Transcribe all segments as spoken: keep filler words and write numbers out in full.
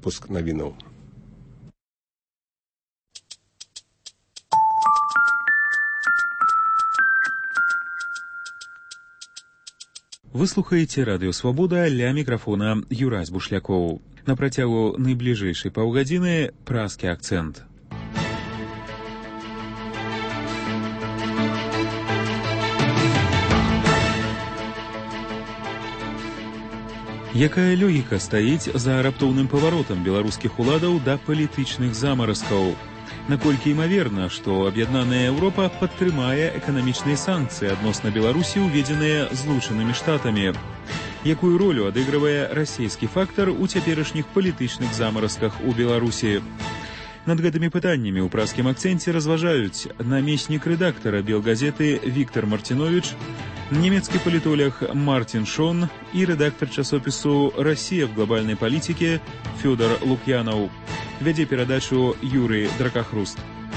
выпуск навінаў. Вы слухаеце радыё Свабода, ля мікрафона Юрась Бушлякоў. На працягу найбліжэйшай паўгадзіны празкі акцэнт. Якая логіка стаіць за раптоўным паваротам беларускіх уладаў да палітычных замаразкаў? Наколькі імаверна, што аб'яднаная Еўропа падтрымае эканамічныя санкцыі адносна Беларусі, уведзеныя Злучанымі Штатамі? Якую ролю адыгрывае расійскі фактар у цяперашніх палітычных замаразках у Беларусі? Над гэтымі пытаннямі ў празкім акцэнце разважаюць намеснік рэдактара Белгазеты Віктор Мартинович, немецкі палітолог Мартин Шон і рэдактар часопісу «Россия в глобальной политике» Фёдор Лукьянаў. Вядзе перадачу Юрый Дракахруст.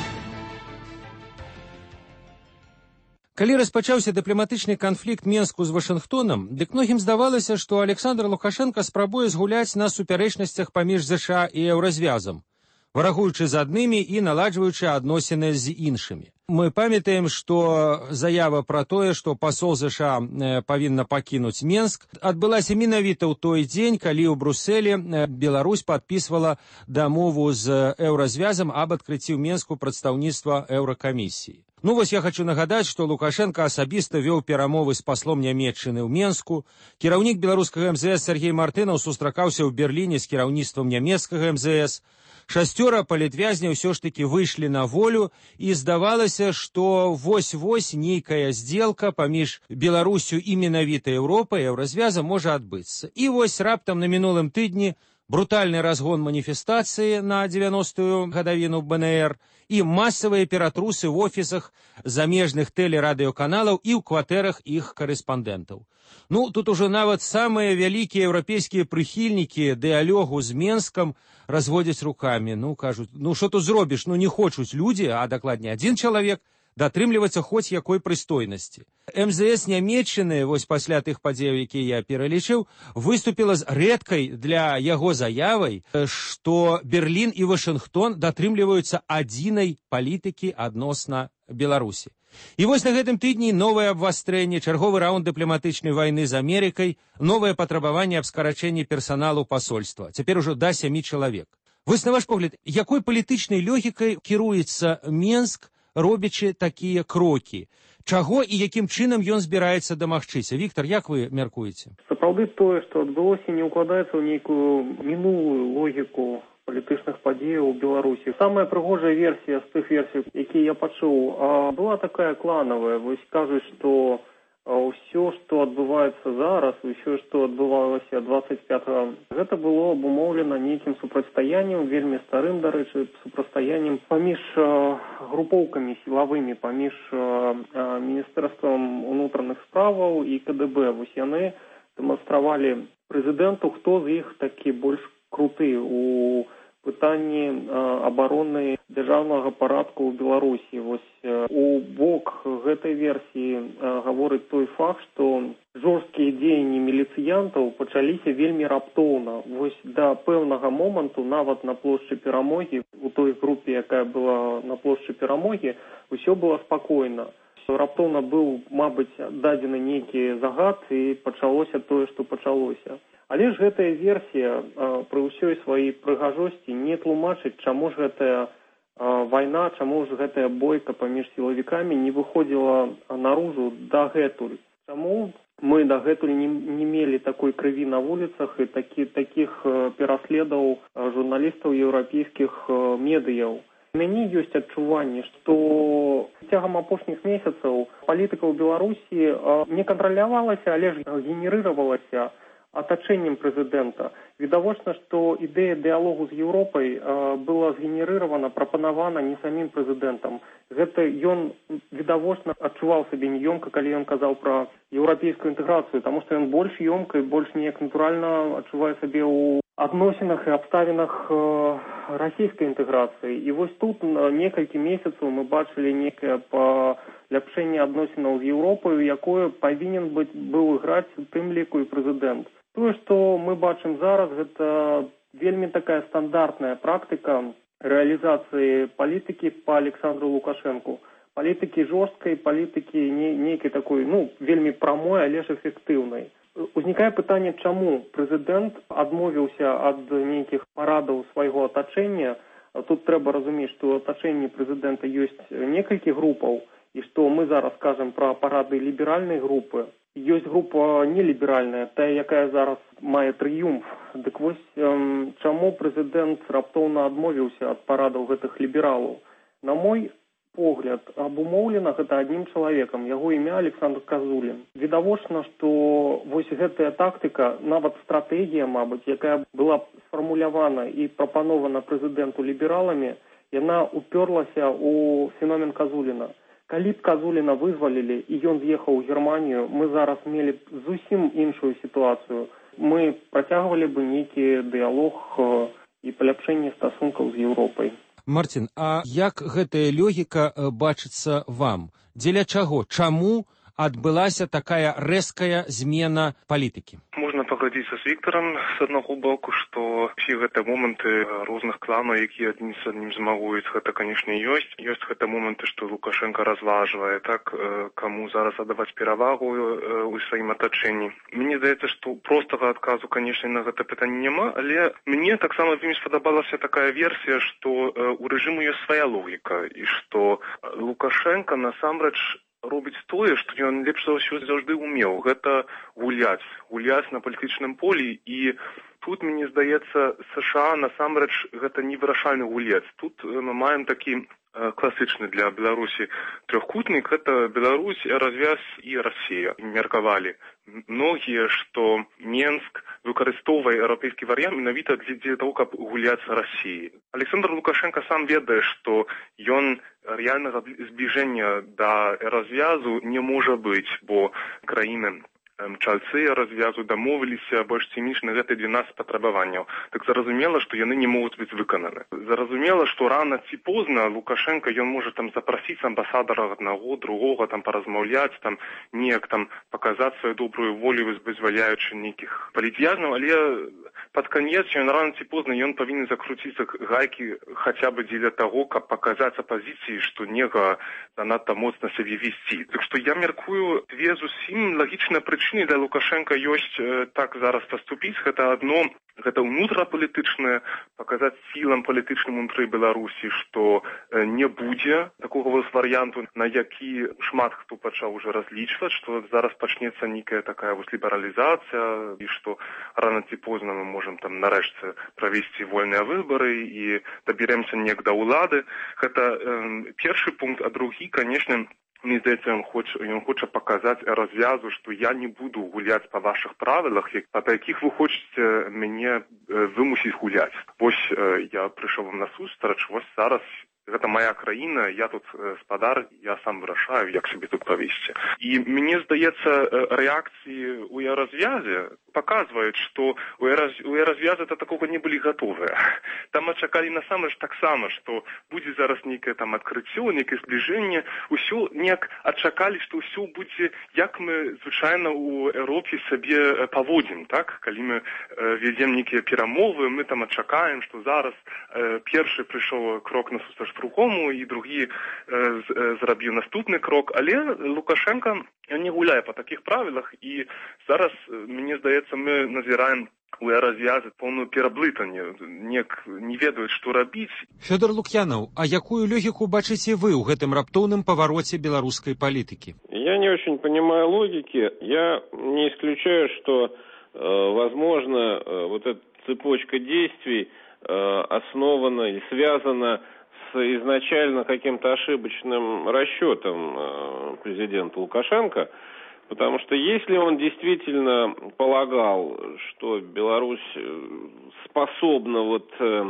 Калі распачаўся дыпламатычны канфлікт Менску з Вашынгтонам, дык многім здавалася, што Александр Лукашенко спрабуе згуляць на супярэчнасцях паміж ЗША і еўразвязам, варагуючы з аднымі і наладжваючы адносіны з іншымі. Мы памятаем, што заява пра тое, што пасол ЗША павінна пакінуць Менск, адбылася менавіта ў той дзень, калі ў Брусэле Беларусь падпісвала дамову з еўразвязам аб адкрыцці ў Менску прадстаўніцтва Еўракамісіі. Ну вось я хочу нагадаць, што Лукашенко асабіста вёў перамовы з паслом Нямецчыны ў Менску. Кіраўнік беларускага эм зэ эс Сергей Мартынаў сустракаўся ў Берліне з кіраўніцтвам нямецкага эм зэ эс. Шасцёра палітвязняў ўсё ж такі выйшлі на волю, і здавалася, што вось-вось нейкая здзелка паміж Беларусю і менавіта Еўропай, еўразвязам можа адбыцца. І вось раптам на мінулым тыдні брутальны разгон маніфестацыі на дзевяностую гадавіну бэ эн ер і масавыя ператрусы ў офісах замежных тэлерадыёканалаў і ў кватэрах іх карэспандэнтаў. Ну, тут ужо нават самыя вялікія еўрапейскія прыхільнікі дыялогу з Менскам разводзяць рукамі. Ну, кажуць, ну што тут зробіш? Ну, не хочуць людзі, а дакладней адзін чалавек, датрымлівацца хоць якой прыстойнасці. эм зэ эс Нямецчыны, вось пасля тых падзеяў, якія я пералічыў, выступіла з рэдкай для яго заявай, што Берлін і Вашынгтон датрымліваюцца адзінай палітыкі адносна Беларусі. І вось на гэтым тыдні новае абвастрэнне, чарговы раунд дыпламатычнай вайны з Амерыкай, новае патрабаванне аб скарачэнні персаналу пасольства. Цяпер ужо да сямі чалавек. Вось на ваш погляд, якой палітычнай логікай кіруецца Менск, робячы такія крокі? Чаго і якім чынам ён збіраецца дамагчыся? Віктор, як вы мяркуеце? Сапраўды тое, што адбылося, не ўкладаецца ў нейкую мінулую логіку палітычных падзеяў у Беларусі. Самая прыгожая версія з тых версій, якія я пачуў, была такая кланавая. Вось кажуць, што ўсё, што адбываецца зараз, ўсё, што адбывалася дваццаць пятага, гэта было абумоўлена нейкім супрацьстаяннем, вельмі старым, дарэчы, супрацьстаяннем паміж групоўкамі сілавымі, паміж Міністэрствам унутраных справаў і ка дэ бэ. Вось яны дэманстравалі прэзідэнту, хто з іх такі больш круты у пытанні абароны дзяржаўнага парадку ў Беларусі. Вось у бок гэтай версіі гаворыць той факт, што жорсткія дзеянні міліцыянтаў пачаліся вельмі раптоўна. Вось да пэўнага моманту, нават на плошчы Перамогі, у той групе, якая была на плошчы Перамогі, усё было спакойна. Раптоўна быў, мабыць, дадзены нейкі загад, і пачалося тое, што пачалося. Але ж гэтая версія пры ўсёй сваёй прыгажосці не тлумачыць, чаму ж гэтая вайна, чаму ж гэтая бойка паміж сілавікамі не выходзіла наружу дагэтуль. Чаму мы дагэтуль не, не мелі такой крыві на вуліцах і такі, такіх пераследаў журналістаў еўрапейскіх медыяў. У мяне ёсць адчуванне, што цягам апошніх месяцаў палітыка ў Беларусі не кантралявалася, але ж генерыравалася атачэннем прэзідэнта. Відавочна, што ідэя дыялогу з Еўропай была згенерыравана, прапанавана не самім прэзідэнтам. Гэта ён, відавочна, адчуваў сабе неёмка, калі ён казаў пра еўрапейскую інтэграцыю, таму што ён больш ёмка і больш неяк натуральна адчувае сабе ў адносінах і абставінах расійскай інтэграцыі. І вось тут некалькі месяцаў мы бачылі некае паляпшэнне адносінаў з Еўропаю, якое павінен быць быў іграць у тым ліку і прэзідэнт. Тое, што мы бачым зараз, гэта вельмі такая стандартная практика реализации политики по Александру Лукашенку. Политики жесткой, политики не, некой такой, ну, вельмі прамой, але ж эффективной. Узнікае пытанне, чаму прэзідэнт адмовіўся ад нейкіх парадаў свайго атачэння. Тут трэба разумець, што ў атачэнні прэзідэнта ёсць некалькі групаў, і што мы зараз кажам пра парады ліберальнай групы. Ёсць група неліберальная, тая, якая зараз мае трыумф. Дык вось, эм, чаму прэзідэнт раптоўна адмовіўся ад парадаў гэтых лібералаў? На мой погляд, абумоўлена гэта аднім чалавекам, яго імя Александр Казулін. Відавочна, што вось гэтая тактыка, нават стратэгія, мабыць, якая была сфармулявана і прапанована прэзідэнту лібераламі, яна уперлася ў феномен Казуліна. Калі б Казуліна вызвалілі і ён з'ехаў у Германію, мы зараз мелі б зусім іншую сітуацыю. Мы працягвалі бы нейкі дыялог і паляпшэнне стасункаў з Еўропай. Марцін, а як гэтая логіка бачыцца вам? Дзеля чаго? Чаму адбылася такая рэзкая змена палітыкі? Можна пагадзіцца з Віктарам з аднаго боку, што ўсе гэтыя моманты розных кланаў, якія адзін з адным змагуюць, гэта, канешне, ёсць. Ёсць гэта моманты, што Лукашенко разважвае, так, каму зараз аддаваць перавагу ў сваім атачэнні. Мне здаецца, што простага адказу, канешне, на гэта пытанне няма, але мне таксама вельмі спадабалася такая версія, што у рэжыму ёсць свая логіка, і што Лукашенко насамрэч робіць тое, што ён лепш за ўсё заўжды ўмеў. Гэта гуляць, гуляць на палітычным полі, і тут, мне здаецца, США насамрэч гэта не вырашальны гулец. Тут мы маем такі класычны для Беларусі трохкутнік, гэта Беларусь, развяз і Расія. Меркавалі многія, што Менск выкарыстоўвае еўрапейскі варыянт менавіта для, для того, каб гуляць з Расіяй. Александр Лукашенко сам ведае, што ён рэальнага збліжэння да развязу не можа быць, бо краіны чальцы развязу дамовіліся больш ці менш на гэтыя дванаццаць патрабаванняў. Так зразумела, што яны не могуць быць выкананы. Зразумела, што рана ці позна Лукашенко ён можа там запрасіць амбасадара аднаго, другога, там паразмаўляць, там неяк там паказаць сваю добрую волю, вызваляючы нейкіх палітвязняў, але пад канец ён рана ці позна ён павінен закруціцца гайкі хаця бы дзеля таго, каб паказаць апазіцыі, што нега занадта моцна сябе весці. Так што я мяркую, дзве зусім лагічныя прычыны для Лукашенко ёсць э, так зараз паступіць. Гэта адно, гэта ўнутрапалітычнае, паказаць сілам палітычным унутры Беларусі, што э, не будзе такога вось варыянту, на які шмат хто пачаў уже разлічваць, што зараз пачнецца нейкая такая вось лібералізацыя, і што рана ці позна мы можам там нарэшце правесці вольныя выбары і дабярэмся неяк да ўлады. Гэта э, першы пункт, а другі, канешне, мне здаецца, ён хоча, ён хоча паказаць развязу, што я не буду гуляць па вашых правілах, па якіх вы хочаце мяне вымусіць гуляць. Вось я прыйшоў вам на сустрач, вось зараз гэта моя краіна, я тут спадар, я сам вырашаю, як сябе тут павесці. І мне здаецца, рэакцыі ў развязе паказваюць, што у развязы да такога не былі гатовыя. Там чакалі насамрэч таксама, што будзе зараз нейкае там адкрыццё, нейкае збліжэнне, усё неяк адчакалі, што ўсё будзе, як мы звычайна ў Еўропе сабе паводзім, так? Калі мы вядзем нейкія перамовы, мы там адчакаем, што зараз першы прыйшоў крок насустрач другому, і другі зрабіў наступны крок, але Лукашенко не гуляе па такіх правілах, і зараз, мне здаецца, мы назіраем у развязы поўную пераблытанне, неяк не ведаюць, што рабіць. Фёдор Лукьянов, а якую логику бачыце вы ў гэтым раптоўным павароце беларускай палітыкі? Я не очень понимаю логики. Я не исключаю, что, э, возможно, э, вот эта цепочка действий э, основана и связана с изначально каким-то ошибочным расчетом президента Лукашенко, потому что если он действительно полагал, что Беларусь способна вот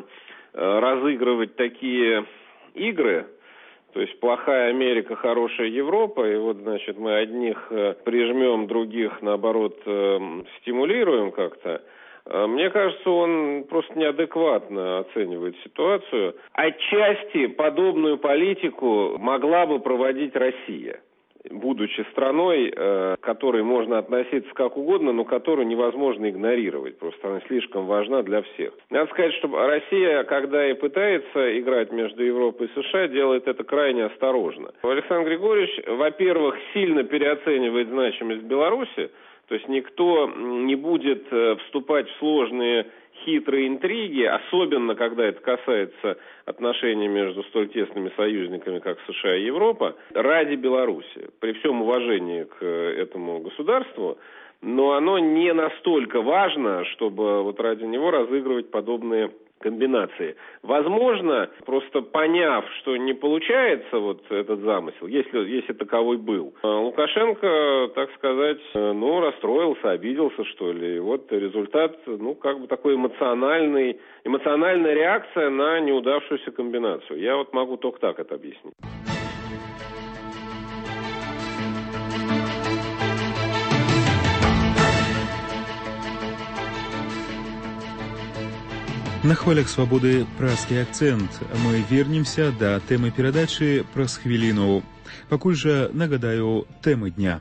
разыгрывать такие игры, то есть плохая Америка, хорошая Европа, и вот, значит, мы одних прижмем, других, наоборот, стимулируем как-то, мне кажется, он просто неадекватно оценивает ситуацию. Отчасти подобную политику могла бы проводить Россия. будучи страной, к которой можно относиться как угодно, но которую невозможно игнорировать. Просто она слишком важна для всех. Надо сказать, что Россия, когда и пытается играть между Европой и США, делает это крайне осторожно. Александр Григорьевич, во-первых, сильно переоценивает значимость Беларуси, то есть никто не будет вступать в сложные хитрые интриги, особенно когда это касается отношений между столь тесными союзниками, как США и Европа, ради Беларуси. При всем уважении к этому государству, но оно не настолько важно, чтобы вот ради него разыгрывать подобные комбинации. Возможно, просто поняв, что не получается вот этот замысел, если, если таковой был, Лукашенко, так сказать, ну, расстроился, обиделся, что ли. И вот результат, ну, как бы такой эмоциональный, эмоциональная реакция на неудавшуюся комбинацию. Я вот могу только так это объяснить. На хвалях свабоды празкі акцэнт. Мы вернемся да тэмы перадачы праз хвіліну. Пакуль жа нагадаю тэмы дня.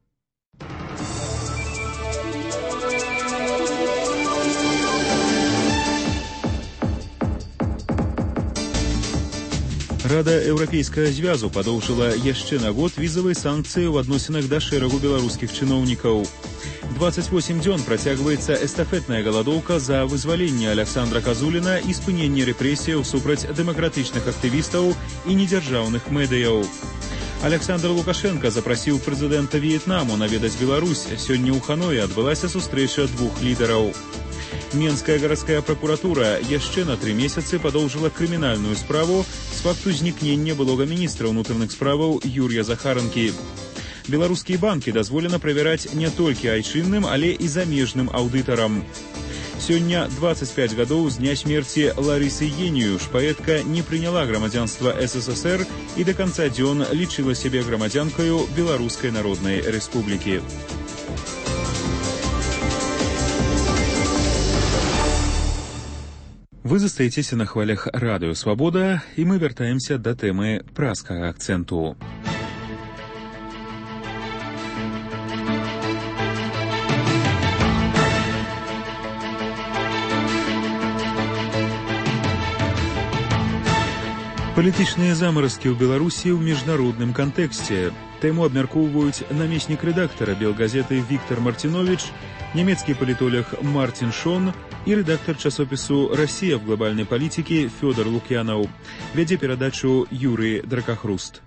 Рада Еўрапейскага звязу падоўжыла яшчэ на год візавыя санкцыі ў адносінах да шэрагу беларускіх чыноўнікаў. двадцать восемь дзён працягваецца эстафетная галадоўка за вызваленне Александра Казуліна і спыненне рэпрэсіяў супраць дэмакратычных актывістаў і недзяржаўных медыяў. Александр Лукашенко запрасіў прэзідэнта В'етнаму наведаць Беларусь. Сёння ў Ханоі адбылася сустрэча двух лідараў. Менская гарадская пракуратура яшчэ на тры месяцы падоўжыла крымінальную справу з факту знікнення былога міністра ўнутраных справаў Юрія Захаранкі. Беларускія банкі дазволена правяраць не толькі айчынным, але і замежным аўдытарам. Сёння двадцать пять гадоў з дня смерці Ларысы Геніюш. Паэтка не прыняла грамадзянства СССР і да канца дзён лічыла сябе грамадзянкаю Беларускай Народнай Рэспублікі. Вы застаецеся на хвалях радыё «Свабода», і мы вяртаемся да тэмы празкага акцэнту. Палітычныя замаразкі ў Беларусі ў міжнародным кантэксце. Тэму абмяркоўваюць намеснік рэдактара белгазеты Віктор Мартинович, нямецкі палітолог Мартин Шон і рэдактар часопісу «Россия в глобальной политике» Фёдор Лукьянаў. Вядзе перадачу Юрий Дракахруст.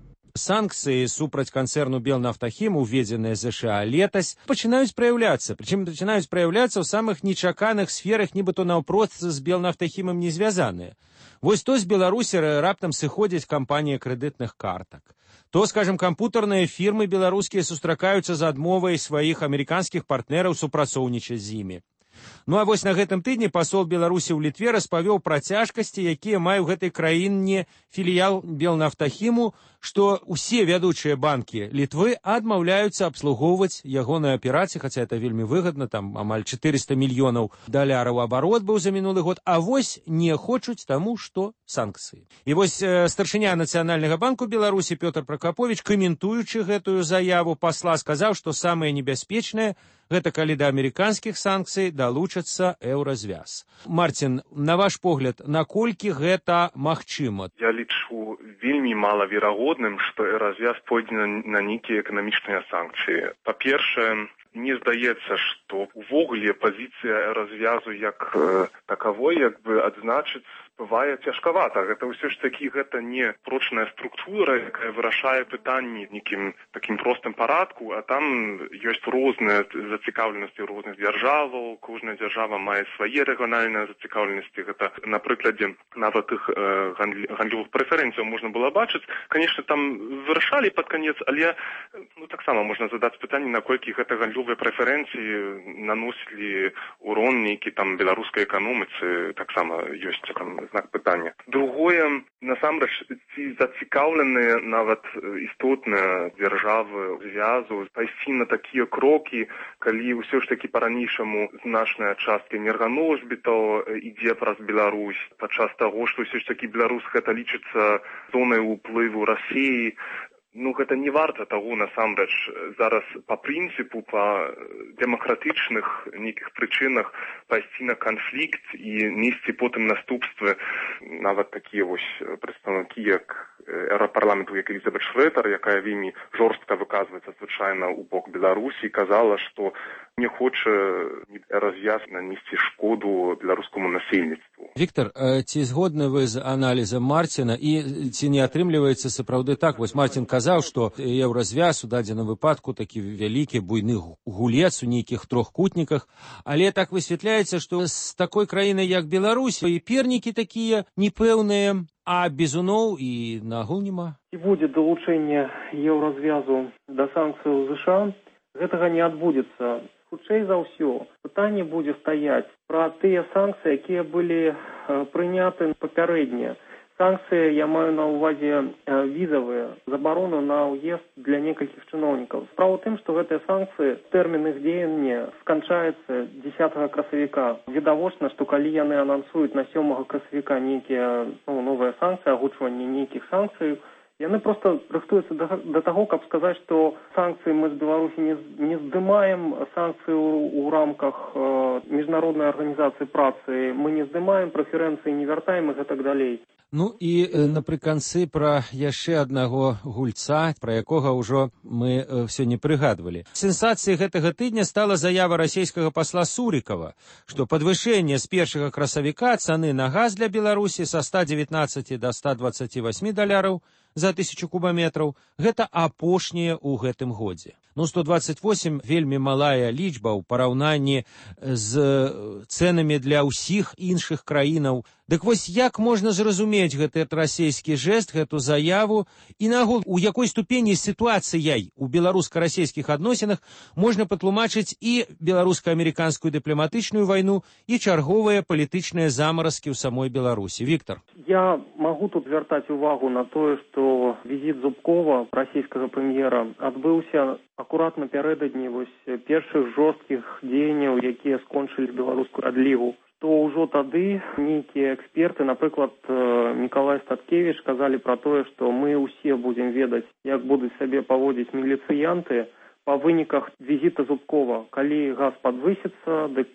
Санкцыі супраць канцэрну Белнафтахім, уведзеныя ЗША летась, пачынаюць праяўляцца, прычым пачынаюць праяўляцца ў самых нечаканых сферах, нібыто наўпрост з Белнафтахімам не звязаныя. Вось то з Беларусі раптам сыходзяць кампанія крэдытных картак. То, скажем, кампутарныя фірмы беларускія сустракаюцца з адмовай сваіх амерыканскіх партнераў супрацоўнічаць з імі. Ну а вось на гэтым тыдні пасол Беларусі ў Літве распавёў пра цяжкасці, якія мае ў гэтай краіне філіял Белнафтахіму, што ўсе вядучыя банкі Літвы адмаўляюцца абслугоўваць ягоныя аперацыі, хаця это вельмі выгадна, там амаль чатырыста мільёнаў даляраў абарот быў за мінулы год, а вось не хочуць таму, што санкцыі. І вось э, старшыня Нацыянальнага банку Беларусі Пётр Пракапович, каментуючы гэтую заяву пасла, сказаў, што самае небяспечнае гэта калі да амерыканскіх санкцый далучацца еўразвяз. Марцін, на ваш погляд, наколькі гэта магчыма? Я лічу вельмі малаверагодным, што еўразвяз пойдзе на, на нейкія эканамічныя санкцыі. Па-першае, мне здаецца, што увогуле пазіцыя еўразвязу як э, такавой, як бы адзначыць, бывае цяжкавата. Гэта ўсё ж такі гэта не прочная структура, якая вырашае пытанні нейкім такім простым парадку, а там ёсць розныя зацікаўленасці розных дзяржаваў, кожная дзяржава мае свае рэгіянальныя зацікаўленасці. Гэта на прыкладзе нават іх э, гандлёвых прэферэнцыяў можна было бачыць. Канешне, там вырашалі пад канец, але ну, таксама можна задаць пытанне, наколькі гэта гандлёвыя прэферэнцыі наносілі урон нейкі там беларускай эканоміцы, таксама ёсць там знак пытання. Другое, насамрэч, ці зацікаўленыя нават істотныя дзяржавы звязу пайсці на такія крокі, калі ўсё ж такі па-ранейшаму значная частка энерганосьбітаў ідзе праз Беларусь, падчас таго, што ўсё ж такі Беларусь гэта лічыцца зонай уплыву Расіі. Ну, гэта не варта таго, насамрэч, зараз па прынцыпу, па дэмакратычных нейкіх прычынах пайсці на канфлікт і несці потым наступствы. Нават такія вось прадстаўнікі, як еўрапарламенту, як Элізабет Шрэдэр, якая вельмі жорстка выказваецца звычайна ў бок Беларусі, казала, што не хоча развяз нанесці шкоду беларускаму насельніцтву. Віктор, ці згодны вы з аналізам Марціна і ці не атрымліваецца сапраўды так? Вось Марцін казаў, што еўразвяз у дадзеным выпадку такі вялікі буйны гулец у нейкіх трохкутніках, але так высвятляецца, што з такой краінай, як Беларусь, і пернікі такія непэўныя, а бізуноў і нагул няма. І будзе далучэнне еўразвязу да санкцыяў ЗША, гэтага не адбудзецца. Хутчэй за ўсё, пытанне будзе стаяць пра тыя санкцыі, якія былі э, прыняты папярэднія. Санкцыі, я маю на ўвазе э, візавыя, забарону на ўезд для некалькіх чыноўнікаў. Справа ў тым, што гэтыя санкцыі, тэрмін іх дзеяння сканчаецца дзесятага красавіка. Відавочна, што калі яны анансуюць на сёмага красавіка нейкія ну, новыя санкцыі, агучванне нейкіх санкцый, яны проста рыхтуюцца да, да таго, каб сказаць, што санкцыі мы з Беларусі не, не здымаем, санкцыі ў, ў рамках э, міжнароднай арганізацыі працы мы не здымаем, прэферэнцыі не вяртаем і гэтак далей. Ну і э, напрыканцы пра яшчэ аднаго гульца, пра якога ўжо мы э, сёння прыгадвалі. Сенсацыяй гэтага тыдня стала заява расійскага пасла Сурікава, што падвышэнне з першага красавіка цаны на газ для Беларусі са ста дзевятнаццаці да ста дваццаці васьмі даляраў за тысячу кубаметраў, гэта апошняе ў гэтым годзе. Ну, сто дваццаць восем вельмі малая лічба ў параўнанні з цэнамі для ўсіх іншых краінаў. Дык вось як можна зразумець гэты расійскі жэст, гэту заяву, і нагул, у якой ступені сітуацыяй у беларуска-расійскіх адносінах можна патлумачыць і беларуска-амерыканскую дыпламатычную вайну, і чарговыя палітычныя замаразкі ў самой Беларусі. Віктор. Я магу тут звяртаць увагу на тое, што візіт Зубкова, расійскага прэм'ера, адбыўся акурат напярэдадні вось першых жорсткіх дзеянняў, якія скончылі беларускую адлігу. То ўжо тады нейкія эксперты, напрыклад, Мікалай Статкевіч, казалі пра тое, што мы ўсе будзем ведаць, як будуць сабе паводзіць міліцыянты па выніках візіта Зубкова. Калі газ падвысіцца, дык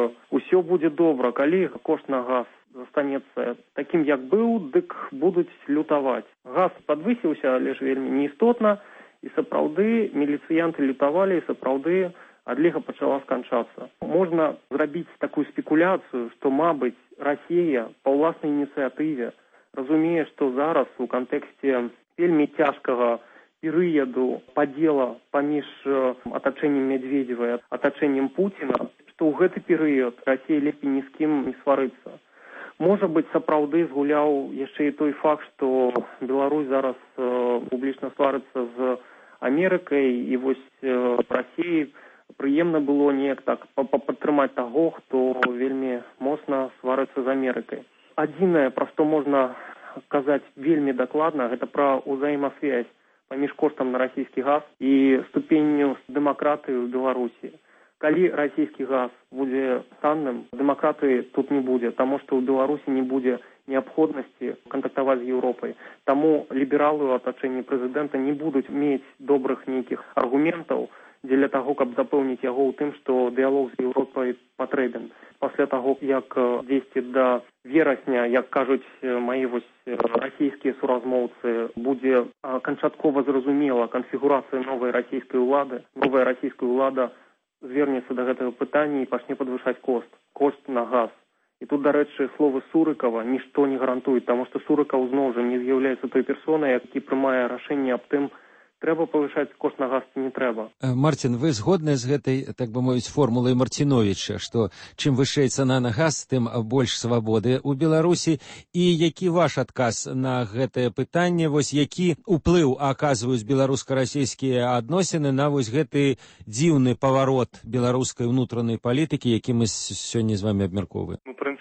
усё будзе добра. Калі кошт на газ застанецца такім, як быў, дык будуць лютаваць. Газ падвысіўся, але ж вельмі неістотна, і сапраўды міліцыянты лютавалі, і сапраўды адліга пачала сканчацца. Можна зрабіць такую спекуляцыю, што, мабыць, Расія па ўласнай ініцыятыве разумее, што зараз у кантэксце вельмі цяжкага перыяду падзела паміж атачэннем Медведзева і атачэннем Пуціна, што ў гэты перыяд Расія лепей ні з кім не сварыцца. Можа быць, сапраўды згуляў яшчэ і той факт, што Беларусь зараз э, публічна сварыцца з Амерыкай, і вось э, Расіі прыемна было неяк так падтрымаць таго, хто вельмі моцна сварыцца з Амерыкай. Адзінае, пра што можна казаць вельмі дакладна, гэта пра ўзаемасвязь паміж коштам на расійскі газ і ступенню дэмакратыі ў Беларусі. Калі расійскі газ будзе танным, дэмакратыі тут не будзе, таму што ў Беларусі не будзе неабходнасці кантактаваць з Еўропай. Таму лібералы ў атачэнні прэзідэнта не будуць мець добрых нейкіх аргументаў дзеля таго, каб запэўніць яго ў тым, што дыялог з Еўропай патрэбен. Пасля таго, як дзесьці да верасня, як кажуць маі вось расійскія суразмоўцы, будзе канчаткова зразумела канфігурацыя новай расійскай улады, новая расійская ўлада звернецца да гэтага пытання і пачне падвышаць кошт, кошт на газ. І тут, дарэчы, словы Сурыкава нішто не гарантуюць, таму што Сурыкаў зноў жа не з'яўляецца той персонай, які прымае рашэнне аб тым, трэба павышаць кошт на газ ці не трэба. Марцін, вы згодны з гэтай, так бы мовіць, формулай Марціновіча, што чым вышэй цана на газ, тым больш свабоды ў Беларусі? І які ваш адказ на гэтае пытанне, вось які ўплыў аказваюць беларуска-расійскія адносіны на вось гэты дзіўны паварот беларускай унутранай палітыкі, які мы сёння з вами абмяркоўваем? Ну, прынцыпова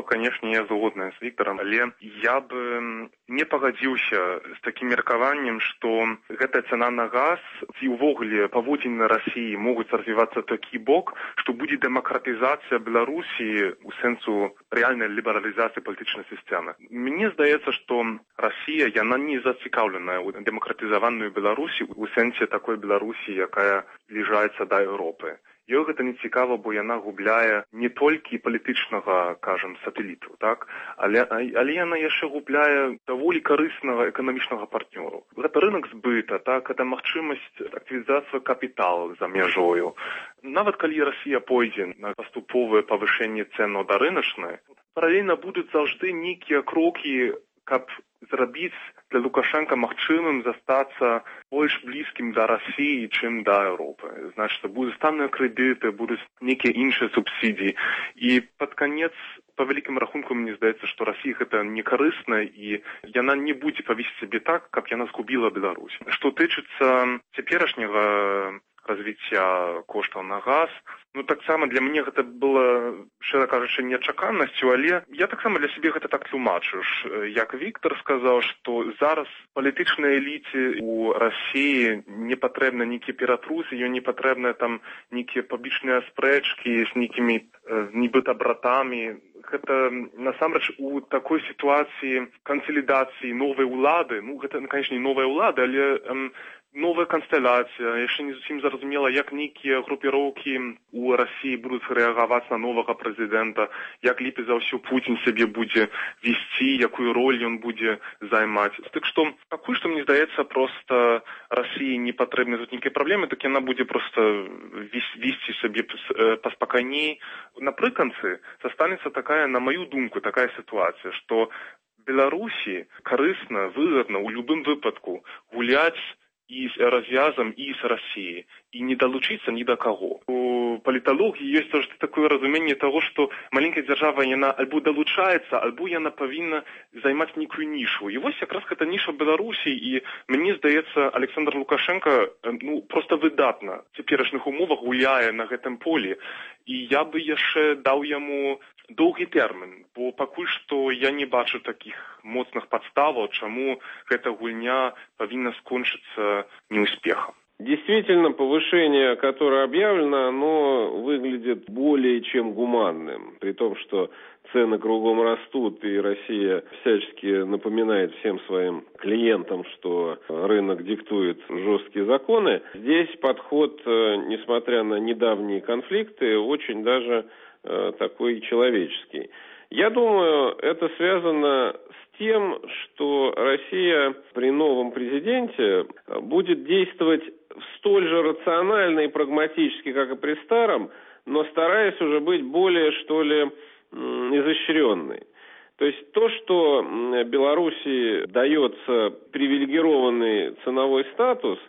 конечно, я згодна з Віктором, але я бы не пагадзіўся з такім меркаваннем, што гэтая цана на газ ці ўвогуле паводзіны Расіі могуць развівацца такі бок, што будзе дэмакратызацыя Беларусі у сэнсу рэальнай лібералізацыі палітычнай сістэмы. Мне здаецца, што Расія, яна не зацікаўленая ў дэмакратызаваную Беларусі у сэнсе такой Беларусі, якая збліжаецца да Еўропы. Ёй гэта не цікава, бо яна губляе не толькі палітычнага, кажам, сатэліту, так? Але, але яна яшчэ губляе даволі карыснага эканамічнага партнёру. Гэта рынок збыта, так? Гэта магчымасць актывізацыі капіталу за мяжою. Нават калі Расія пойдзе на паступовае павышэнне цэнаў да рыначнай, паралельна будуць заўжды нейкія крокі, каб зрабіць для Лукашенка магчымым застацца больш блізкім да Расіі, чым да Еўропы. Значыць, будуць танныя крэдыты, будуць нейкія іншыя субсідіі. І пад канец, па вялікім рахунку, мне здаецца, што Расія гэта не карысна, і яна не будзе павесці сябе так, каб яна згубіла Беларусь. Што тычыцца цяперашняга развіцця коштаў на газ, ну, таксама для мяне гэта было, шчыра кажучы, нечаканасцю, але я таксама для сябе гэта так тлумачу. Як Віктор сказаў, што зараз палітычнай эліце у Расіі не патрэбна нейкія ператрусы, ёй не патрэбныя там нейкія пабічныя спрэчкі з нейкімі э, нібыта братамі. Гэта, насамрэч, у такой сітуацыі кансалідацыі новай улады, ну, гэта, конечно, не новая ўлада, але эм, новая канстэлляцыя, яшчэ не зусім зразумела, як нейкія групіроўкі у Расіі будуць рэагаваць на новага прэзідэнта, як лепей за ўсё Пуцін сябе будзе весці, якую роль ён будзе займаць. Так што, пакуль што, мне здаецца, проста Расіі не патрэбны тут нейкія праблемы, так яна будзе проста весці сабе паспакайней. Напрыканцы застанецца такая, на маю думку, такая сітуацыя, што Беларусі карысна, выгадна ў любым выпадку гуляць і з развязам, і з Расіі, і не далучыцца ні да каго. У паліталогіі ёсць тоже такое разуменне таго, што маленькая дзяржава, яна альбо далучаецца, альбо яна павінна займаць нейкую нішу. І вось якраз гэта ніша Беларусі, і мне здаецца, Александр Лукашенко, ну, проста выдатна в цяперашніх умовах гуляе на гэтым полі. І я бы яшчэ даў яму доўгі тэрмін, бо пакуль што я не бачу такіх моцных падставаў, чаму гэта гульня павінна скончыцца неуспехом. Действительно, повышение, которое объявлено, оно выглядит более чем гуманным, при том, что цены кругом растут, и Россия всячески напоминает всем своим клиентам, что рынок диктует жесткие законы. Здесь подход, несмотря на недавние конфликты, очень даже такой человеческий. Я думаю, это связано с тем, что Россия при новом президенте будет действовать столь же рационально и прагматически, как и при старом, но стараясь уже быть более, что ли, изощренной. То есть то, что Беларуси дается привилегированный ценовой статус,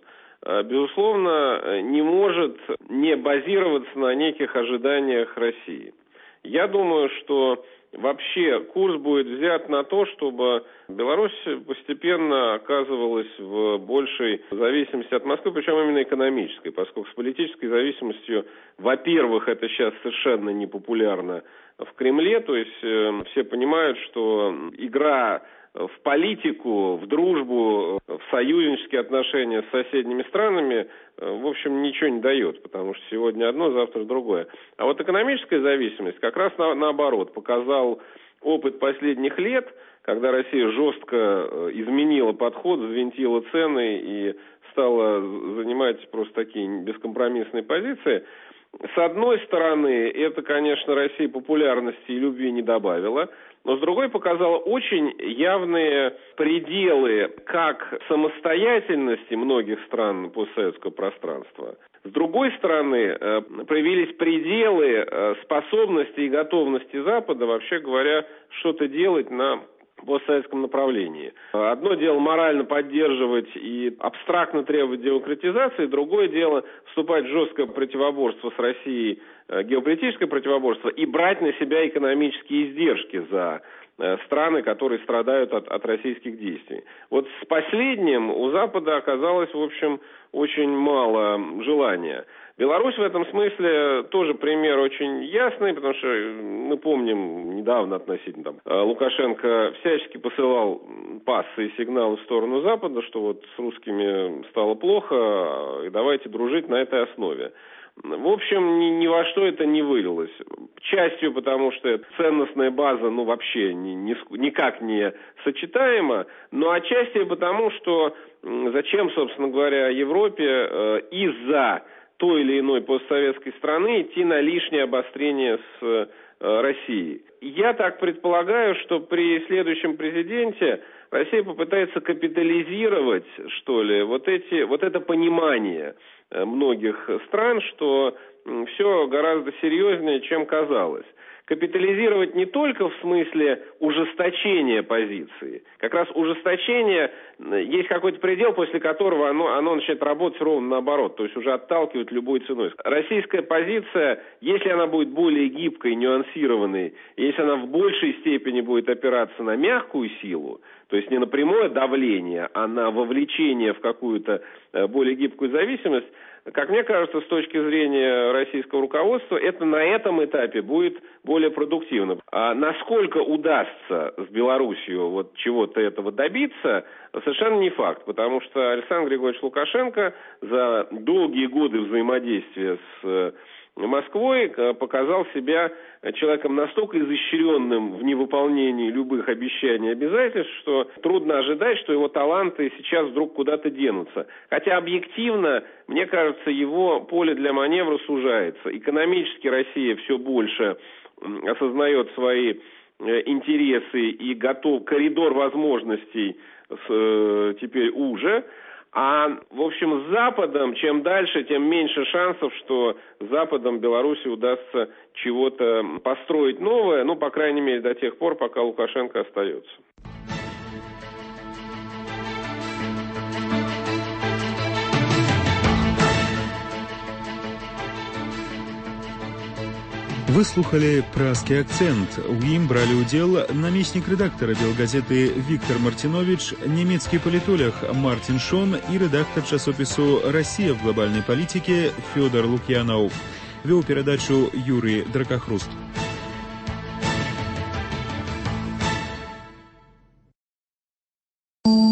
безусловно, не может не базироваться на неких ожиданиях России. Я думаю, что вообще курс будет взят на то, чтобы Беларусь постепенно оказывалась в большей зависимости от Москвы, причем именно экономической, поскольку с политической зависимостью, во-первых, это сейчас совершенно непопулярно в Кремле, то есть э, все понимают, что игра в политику, в дружбу, в союзнические отношения с соседними странами, в общем, ничего не дает, потому что сегодня одно, завтра другое. А вот экономическая зависимость как раз на, наоборот показал опыт последних лет, когда Россия жестко изменила подход, взвинтила цены и стала занимать просто такие бескомпромиссные позиции. С одной стороны, это, конечно, России популярности и любви не добавило, но с другой показало очень явные пределы как самостоятельности многих стран постсоветского пространства. С другой стороны, проявились пределы способности и готовности Запада, вообще говоря, что-то делать на постсоветском направлении. Одно дело морально поддерживать и абстрактно требовать демократизации, другое дело вступать в жесткое противоборство с Россией, геополитическое противоборство, и брать на себя экономические издержки за страны, которые страдают от, от российских действий. Вот с последним у Запада оказалось, в общем, очень мало желания. Беларусь в этом смысле тоже пример очень ясный, потому что мы помним недавно относительно там, Лукашенко всячески посылал пассы и сигналы в сторону Запада, что вот с русскими стало плохо, и давайте дружить на этой основе. В общем, ни, ни во что это не вылилось. Частью потому, что ценностная база, ну, вообще ни, ни, никак не сочетаема, но отчасти потому, что зачем, собственно говоря, Европе э, из-за той или иной постсоветской страны идти на лишнее обострение с э, Россией. Я так предполагаю, что при следующем президенте Россия попытается капитализировать, что ли, вот эти, вот это понимание многих стран, что все гораздо серьезнее, чем казалось. Капитализировать не только в смысле ужесточения позиции. Как раз ужесточение, есть какой-то предел, после которого оно, оно начинает работать ровно наоборот, то есть уже отталкивать любой ценой. Российская позиция, если она будет более гибкой, нюансированной, если она в большей степени будет опираться на мягкую силу, то есть не на прямое давление, а на вовлечение в какую-то более гибкую зависимость, как мне кажется, с точки зрения российского руководства, это на этом этапе будет более продуктивно. А насколько удастся с Белоруссией вот чего-то этого добиться, совершенно не факт, потому что Александр Григорьевич Лукашенко за долгие годы взаимодействия с Москвой показал себя человеком настолько изощренным в невыполнении любых обещаний и обязательств, что трудно ожидать, что его таланты сейчас вдруг куда-то денутся. Хотя объективно, мне кажется, его поле для маневра сужается. Экономически Россия все больше осознает свои интересы и готов, коридор возможностей теперь уже. А, в общем, с Западом, чем дальше, тем меньше шансов, что с Западом Беларуси удастся чего-то построить новое, ну, по крайней мере, до тех пор, пока Лукашенко остается. Вы слухали «Пражскі акцент». У ім бралі ўдзел намеснік рэдактара белгазеты Віктор Мартинович, нямецкі палітолог Мартин Шон і рэдактар часопісу «Россия в глобальной политике» Фёдор Лукьянов. Вёў перадачу Юрий Дракахруст.